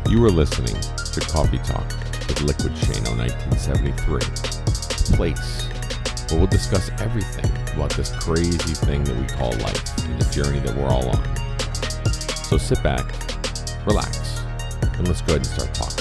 You are listening to Coffee Talk with Liquid Shano 1973, a place where we'll discuss everything about this crazy thing that we call life and the journey that we're all on. So sit back, relax, and let's go ahead and start talking.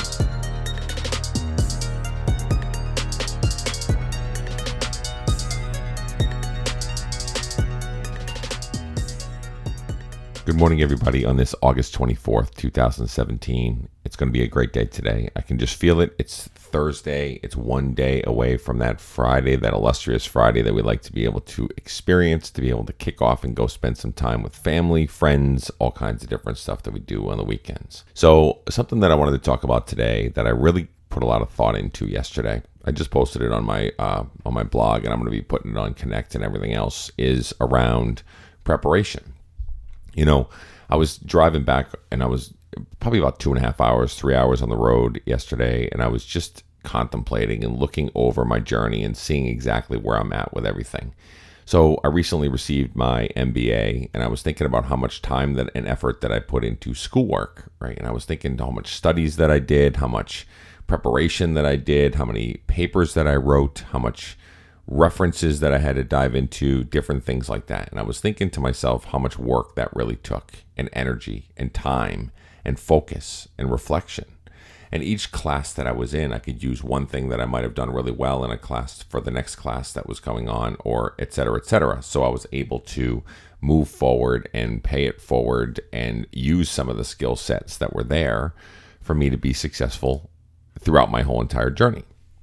Good morning, everybody, on this August 24th, 2017. It's going to be a great day today. I can just feel it. It's Thursday. It's one day away from that Friday, that illustrious Friday that we like to be able to experience, to be able to kick off and go spend some time with family, friends, all kinds of different stuff that we do on the weekends. So something that I wanted to talk about today that I really put a lot of thought into yesterday, I just posted it on my blog, and I'm going to be putting it on Connect and everything else, is around preparation. You know, I was driving back and I was probably about 2.5 hours, 3 hours on the road yesterday. And I was just contemplating and looking over my journey and seeing exactly where I'm at with everything. So I recently received my MBA, and I was thinking about how much time and effort that I put into schoolwork, right? And I was thinking how much studies that I did, how much preparation that I did, how many papers that I wrote, how much references that I had to dive into, different things like that. And I was thinking to myself how much work that really took, and energy and time and focus and reflection. And each class that I was in, I could use one thing that I might have done really well in a class for the next class that was going on, or et cetera, et cetera. So I was able to move forward and pay it forward and use some of the skill sets that were there for me to be successful throughout my whole entire journey.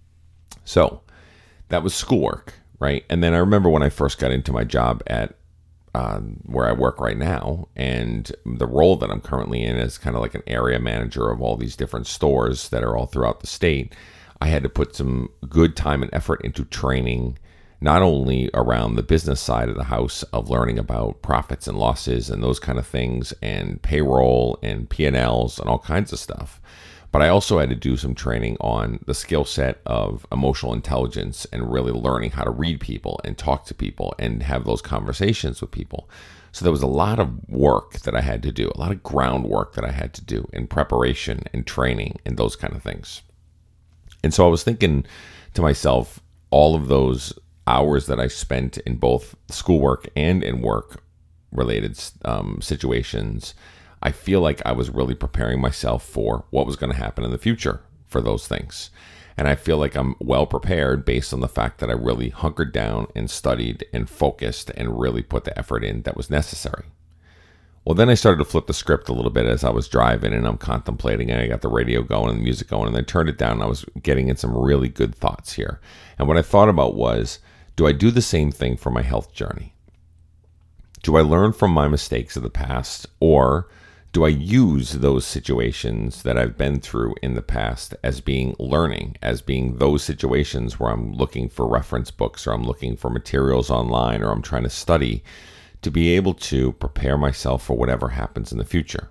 So that was schoolwork, right? And then I remember when I first got into my job at where I work right now, and the role that I'm currently in is kind of like an area manager of all these different stores that are all throughout the state. I had to put some good time and effort into training, not only around the business side of the house of learning about profits and losses and those kind of things, and payroll and P&Ls and all kinds of stuff, but I also had to do some training on the skill set of emotional intelligence and really learning how to read people and talk to people and have those conversations with people. So there was a lot of work that I had to do, a lot of groundwork that I had to do in preparation and training and those kind of things. And so I was thinking to myself, all of those hours that I spent in both schoolwork and in work-related situations, I feel like I was really preparing myself for what was going to happen in the future for those things. And I feel like I'm well prepared based on the fact that I really hunkered down and studied and focused and really put the effort in that was necessary. Well, then I started to flip the script a little bit as I was driving, and I'm contemplating, and I got the radio going and the music going, and I turned it down, and I was getting in some really good thoughts here. And what I thought about was, do I do the same thing for my health journey? Do I learn from my mistakes of the past, or do I use those situations that I've been through in the past as being learning, as being those situations where I'm looking for reference books, or I'm looking for materials online, or I'm trying to study to be able to prepare myself for whatever happens in the future?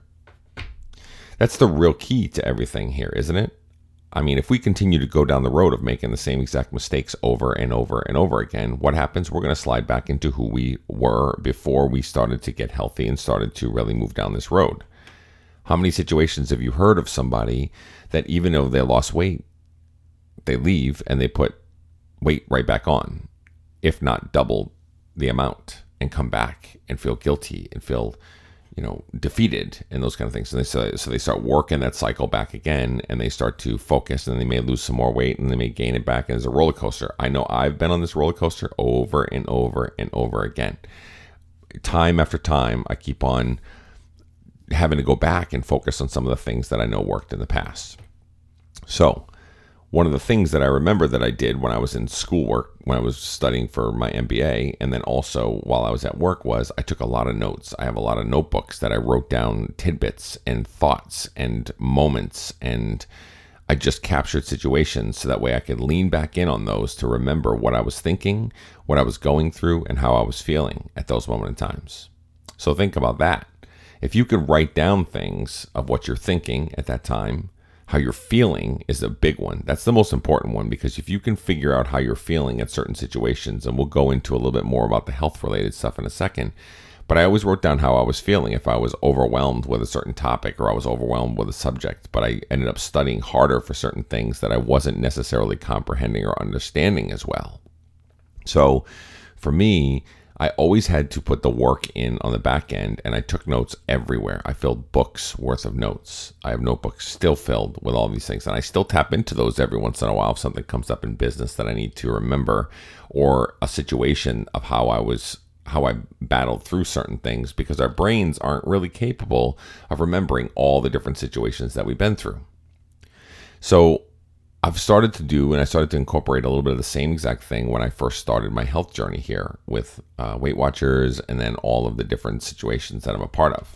That's the real key to everything here, isn't it? I mean, if we continue to go down the road of making the same exact mistakes over and over and over again, what happens? We're going to slide back into who we were before we started to get healthy and started to really move down this road. How many situations have you heard of somebody that even though they lost weight, they leave and they put weight right back on, if not double the amount, and come back and feel guilty and feel, defeated and those kind of things. And so they start working that cycle back again, and they start to focus, and they may lose some more weight, and they may gain it back. And it's a roller coaster. I know I've been on this roller coaster over and over and over again. Time after time, I keep on having to go back and focus on some of the things that I know worked in the past. So one of the things that I remember that I did when I was in schoolwork, when I was studying for my MBA, and then also while I was at work, was I took a lot of notes. I have a lot of notebooks that I wrote down tidbits and thoughts and moments, and I just captured situations so that way I could lean back in on those to remember what I was thinking, what I was going through, and how I was feeling at those moments in times. So think about that. If you could write down things of what you're thinking at that time, how you're feeling is a big one. That's the most important one, because if you can figure out how you're feeling at certain situations, and we'll go into a little bit more about the health related stuff in a second, But I always wrote down how I was feeling if I was overwhelmed with a certain topic or I was overwhelmed with a subject. But I ended up studying harder for certain things that I wasn't necessarily comprehending or understanding as well. So for me, I always had to put the work in on the back end, and I took notes everywhere. I filled books worth of notes. I have notebooks still filled with all these things, and I still tap into those every once in a while if something comes up in business that I need to remember, or a situation of how I battled through certain things, because our brains aren't really capable of remembering all the different situations that we've been through. So I've started to do, and I started to incorporate a little bit of the same exact thing when I first started my health journey here with Weight Watchers, and then all of the different situations that I'm a part of.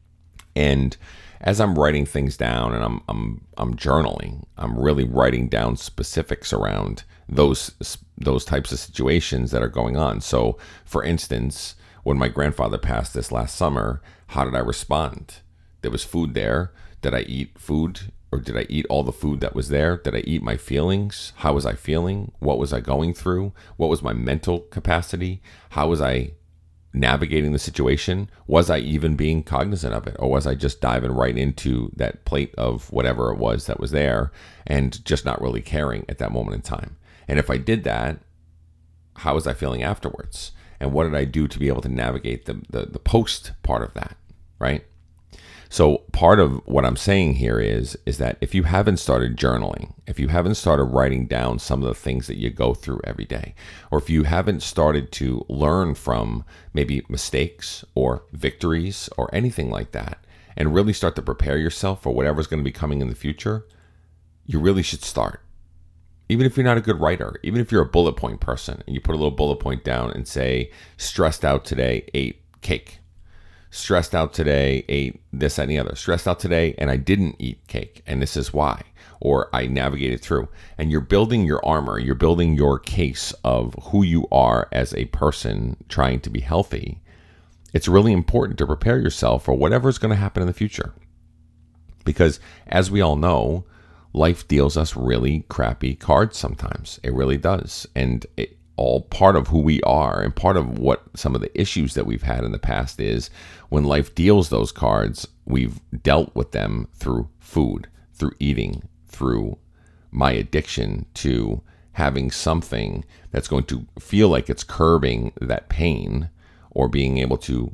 And as I'm writing things down and I'm journaling, I'm really writing down specifics around those types of situations that are going on. So, for instance, when my grandfather passed this last summer, how did I respond? There was food there. Did I eat food? Or did I eat all the food that was there? Did I eat my feelings? How was I feeling? What was I going through? What was my mental capacity? How was I navigating the situation? Was I even being cognizant of it? Or was I just diving right into that plate of whatever it was that was there and just not really caring at that moment in time? And if I did that, how was I feeling afterwards? And what did I do to be able to navigate the post part of that, right? So part of what I'm saying here is that if you haven't started journaling, if you haven't started writing down some of the things that you go through every day, or if you haven't started to learn from maybe mistakes or victories or anything like that, and really start to prepare yourself for whatever's going to be coming in the future, you really should start. Even if you're not a good writer, even if you're a bullet point person, and you put a little bullet point down and say, stressed out today, ate cake. Stressed out today, ate this, that, and the other. Stressed out today, and I didn't eat cake, and this is why. Or I navigated through. And you're building your armor. You're building your case of who you are as a person trying to be healthy. It's really important to prepare yourself for whatever's going to happen in the future. Because as we all know, life deals us really crappy cards sometimes. It really does. And it all part of who we are, and part of what some of the issues that we've had in the past is when life deals those cards, we've dealt with them through food, through eating, through my addiction to having something that's going to feel like it's curbing that pain, or being able to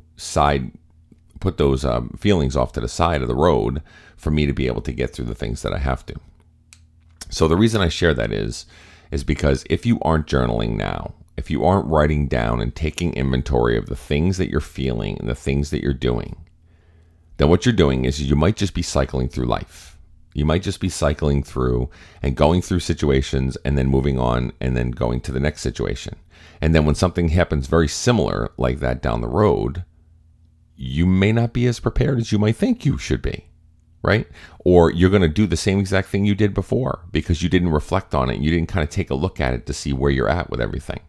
put those feelings off to the side of the road for me to be able to get through the things that I have to. So the reason I share that is because if you aren't journaling now, if you aren't writing down and taking inventory of the things that you're feeling and the things that you're doing, then what you're doing is you might just be cycling through life. You might just be cycling through and going through situations and then moving on and then going to the next situation. And then when something happens very similar like that down the road, you may not be as prepared as you might think you should be. Right? Or you're going to do the same exact thing you did before because you didn't reflect on it. And you didn't kind of take a look at it to see where you're at with everything.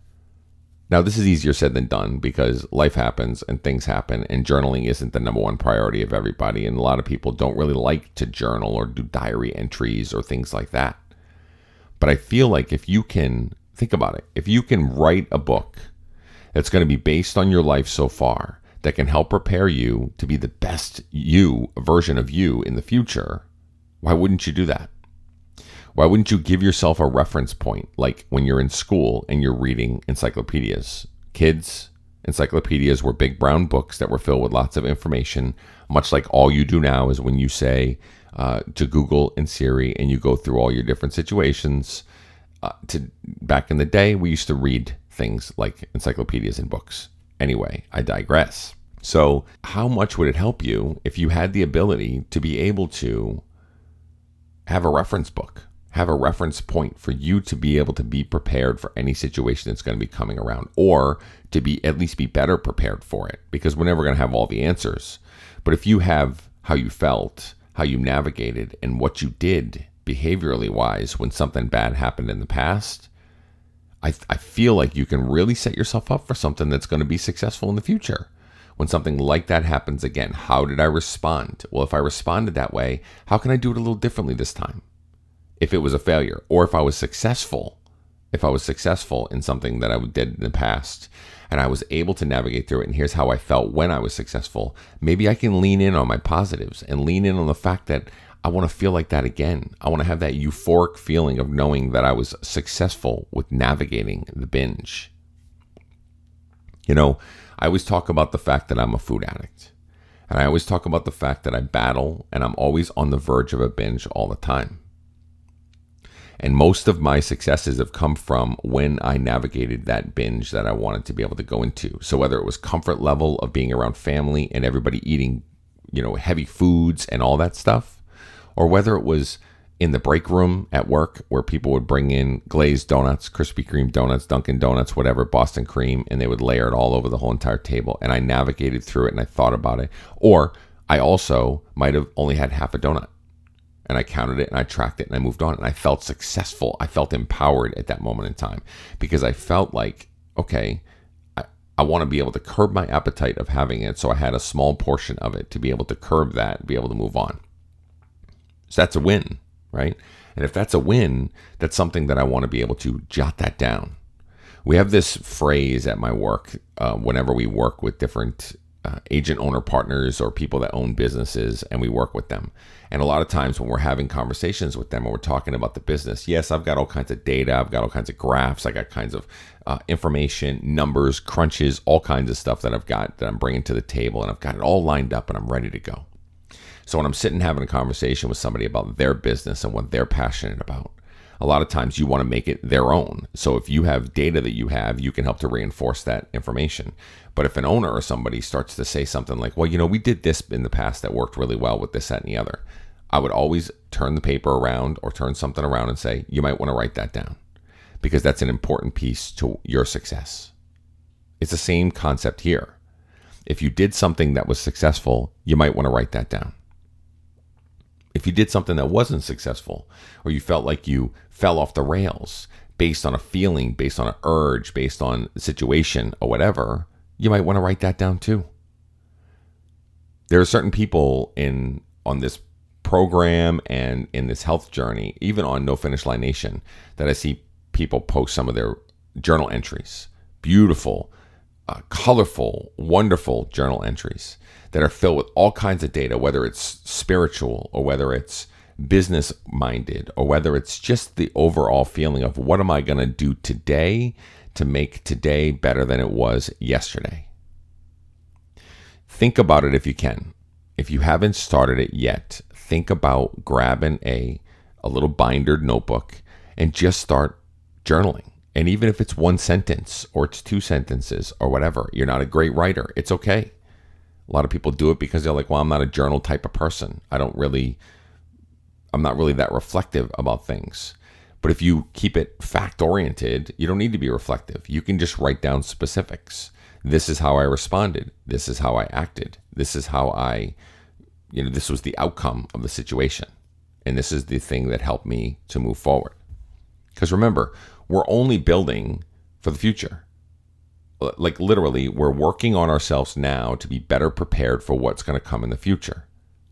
Now, this is easier said than done because life happens and things happen, and journaling isn't the number one priority of everybody. And a lot of people don't really like to journal or do diary entries or things like that. But I feel like if you can, think about it, if you can write a book that's going to be based on your life so far, that can help prepare you to be the best version of you in the future, why wouldn't you do that? Why wouldn't you give yourself a reference point, like when you're in school and you're reading encyclopedias? Kids, encyclopedias were big brown books that were filled with lots of information, much like all you do now is when you say to Google and Siri and you go through all your different situations. Back in the day, we used to read things like encyclopedias and books. Anyway, I digress. So how much would it help you if you had the ability to be able to have a reference book, have a reference point for you to be able to be prepared for any situation that's going to be coming around, or to be at least be better prepared for it, because we're never going to have all the answers. But if you have how you felt, how you navigated, and what you did behaviorally wise when something bad happened in the past, I feel like you can really set yourself up for something that's going to be successful in the future. When something like that happens again, how did I respond? Well, if I responded that way, how can I do it a little differently this time? If it was a failure, or if I was successful in something that I did in the past, and I was able to navigate through it, and here's how I felt when I was successful, maybe I can lean in on my positives and lean in on the fact that I want to feel like that again. I want to have that euphoric feeling of knowing that I was successful with navigating the binge. You know, I always talk about the fact that I'm a food addict. And I always talk about the fact that I battle and I'm always on the verge of a binge all the time. And most of my successes have come from when I navigated that binge that I wanted to be able to go into. So whether it was comfort level of being around family and everybody eating, heavy foods and all that stuff, or whether it was in the break room at work where people would bring in glazed donuts, Krispy Kreme donuts, Dunkin' Donuts, whatever, Boston cream, and they would layer it all over the whole entire table. And I navigated through it and I thought about it. Or I also might have only had half a donut and I counted it and I tracked it and I moved on and I felt successful. I felt empowered at that moment in time because I felt like, okay, I want to be able to curb my appetite of having it. So I had a small portion of it to be able to curb that, be able to move on. So that's a win, right? And if that's a win, that's something that I want to be able to jot that down. We have this phrase at my work whenever we work with different agent owner partners or people that own businesses and we work with them. And a lot of times when we're having conversations with them and we're talking about the business, yes, I've got all kinds of data, I've got all kinds of graphs, I got kinds of information, numbers, crunches, all kinds of stuff that I've got that I'm bringing to the table and I've got it all lined up and I'm ready to go. So when I'm sitting having a conversation with somebody about their business and what they're passionate about, a lot of times you want to make it their own. So if you have data that you have, you can help to reinforce that information. But if an owner or somebody starts to say something like, well, we did this in the past that worked really well with this, that, and the other, I would always turn the paper around or turn something around and say, you might want to write that down because that's an important piece to your success. It's the same concept here. If you did something that was successful, you might want to write that down. If you did something that wasn't successful, or you felt like you fell off the rails based on a feeling, based on an urge, based on the situation or whatever, you might want to write that down too. There are certain people on this program and in this health journey, even on No Finish Line Nation, that I see people post some of their journal entries. Beautiful, colorful, wonderful journal entries that are filled with all kinds of data, whether it's spiritual or whether it's business minded or whether it's just the overall feeling of what am I going to do today to make today better than it was yesterday. Think about it if you can. If you haven't started it yet, think about grabbing a little bindered notebook and just start journaling. And even if it's one sentence or it's two sentences or whatever, you're not a great writer, it's okay. A lot of people do it because they're like, well, I'm not a journal type of person. I'm not really that reflective about things. But if you keep it fact oriented, you don't need to be reflective. You can just write down specifics. This is how I responded. This is how I acted. This is how this was the outcome of the situation. And this is the thing that helped me to move forward. Because remember, we're only building for the future. Like literally, we're working on ourselves now to be better prepared for what's going to come in the future.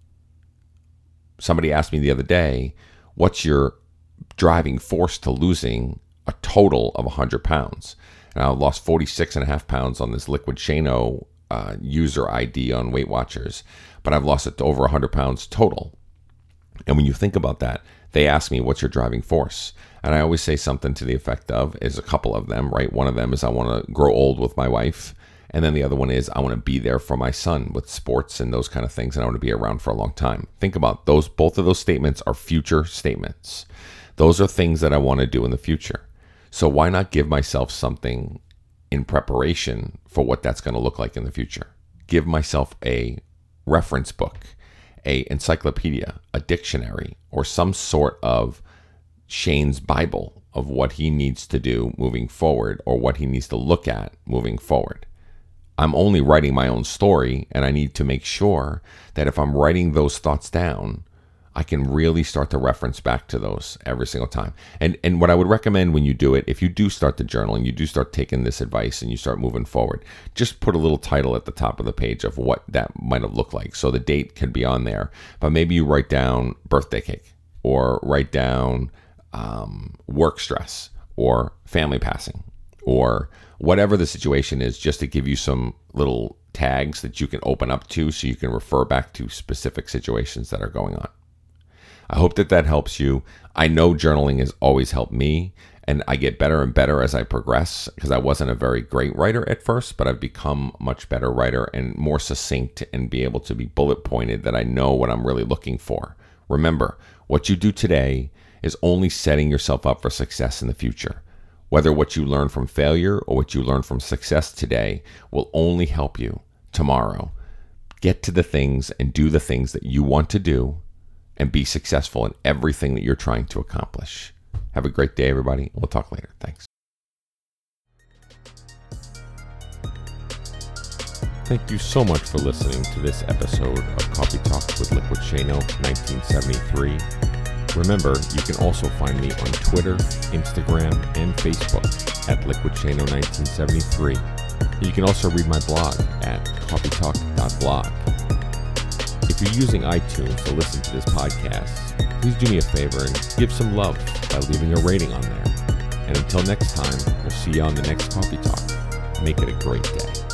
Somebody asked me the other day, what's your driving force to losing a total of 100 pounds? And I lost 46.5 pounds on this Liquid Shano user ID on Weight Watchers, but I've lost it to over 100 pounds total. And when you think about that, they ask me, what's your driving force? And I always say something to the effect of, is a couple of them, right? One of them is I want to grow old with my wife. And then the other one is I want to be there for my son with sports and those kind of things. And I want to be around for a long time. Think about those. Both of those statements are future statements. Those are things that I want to do in the future. So why not give myself something in preparation for what that's going to look like in the future? Give myself a reference book, a encyclopedia, a dictionary, or some sort of Shane's Bible of what he needs to do moving forward or what he needs to look at moving forward. I'm only writing my own story, and I need to make sure that if I'm writing those thoughts down, I can really start to reference back to those every single time. And what I would recommend when you do it, if you do start the journaling, you do start taking this advice and you start moving forward, just put a little title at the top of the page of what that might have looked like. So the date can be on there, but maybe you write down birthday cake or write down work stress or family passing or whatever the situation is, just to give you some little tags that you can open up to so you can refer back to specific situations that are going on. I hope that helps you. I know journaling has always helped me, and I get better and better as I progress, because I wasn't a very great writer at first, but I've become a much better writer and more succinct and be able to be bullet pointed, that I know what I'm really looking for. Remember, what you do today is only setting yourself up for success in the future. Whether what you learn from failure or what you learn from success today will only help you tomorrow get to the things and do the things that you want to do and be successful in everything that you're trying to accomplish. Have a great day, everybody. We'll talk later. Thanks. Thank you so much for listening to this episode of Coffee Talk with Liquid Shano 1973. Remember, you can also find me on Twitter, Instagram, and Facebook at Liquid Shano 1973. You can also read my blog at coffeetalk.blog. If you're using iTunes to listen to this podcast, please do me a favor and give some love by leaving a rating on there. And until next time, we'll see you on the next Coffee Talk. Make it a great day.